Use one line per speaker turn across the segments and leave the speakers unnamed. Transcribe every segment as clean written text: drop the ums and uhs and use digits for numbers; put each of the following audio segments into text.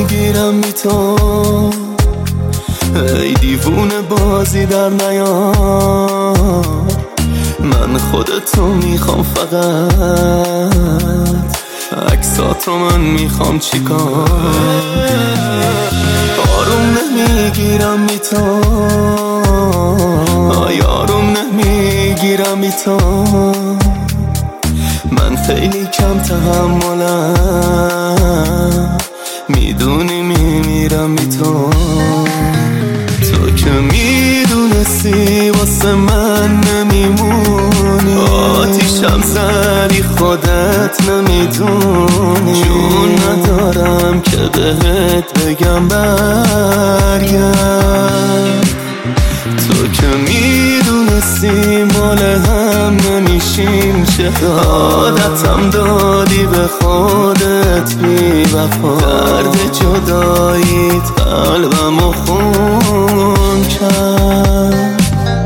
نمیگیرم بی تو، ای دیوونه بازی در نیار. من خودتو میخوام فقط، عکساتو من میخوام چیکار. آروم نمیگیرم بی تو، آروم نمیگیرم بی تو. من خیلی کم تحملم، میدونی میمیرم بی تو. تو که میدونستی واسه من نمیمونی، آتیشم زدی خودت نمیدونی. جون ندارم که بهت بگم برگرد. تو که میدونستی مال هم نمیشیم، چه عادتم دادی به خودت بی وفا. درد جداییت قلبمو خون کرد.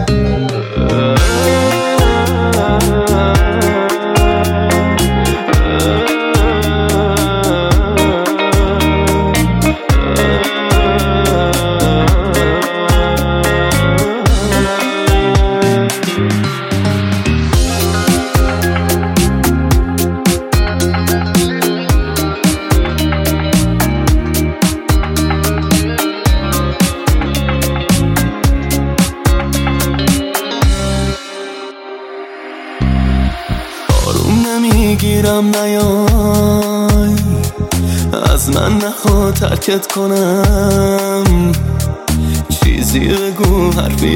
آروم نمیگیرم نیای، از من نخوا ترکت کنم. چیزی بگو حرفی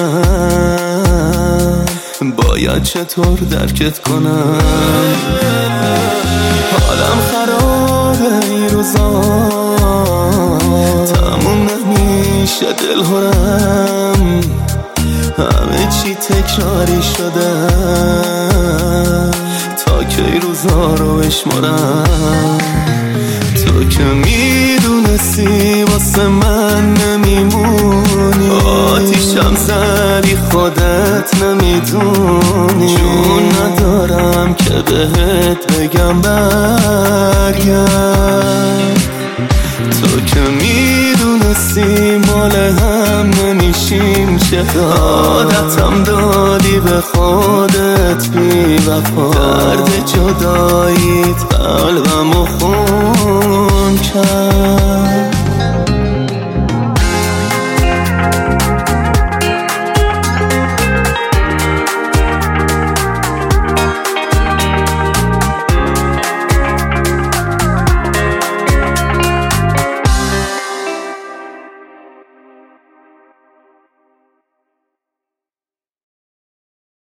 بزن، باید چطور درکت کنم. حالم خرابه این روزا، تموم نمیشه دلهرم. همه چی تکراری شده، تا کی روزا رو بشمارم. تو که میدونستی واسه من نمیمونی، آتیشم زدی خودت نمیدونی. جون ندارم که بهت بگم برگرد. تو که میدونستی مال هم نمیشیم، چه عادتم دادی به خودت بی وفا. درد جداییت قلبمو خون کرد.